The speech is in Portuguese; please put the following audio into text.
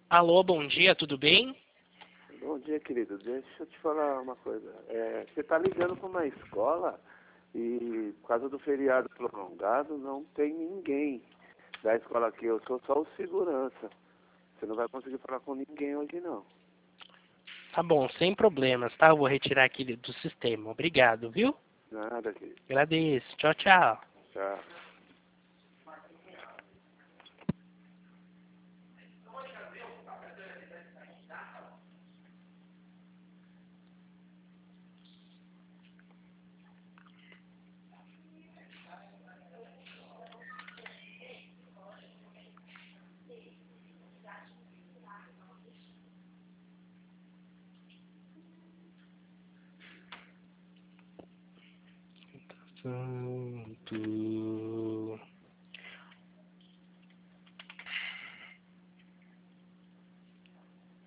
Alô, bom dia, tudo bem? Bom dia, querido. Deixa eu te falar uma coisa. Você está ligando para uma escola e, por causa do feriado prolongado, não tem ninguém da escola aqui. Eu sou só o segurança. Você não vai conseguir falar com ninguém hoje, não. Tá bom, sem problemas, tá? Eu vou retirar aqui do sistema. Obrigado, viu? Nada, querido. Agradeço. Tchau, tchau. Tchau. Santo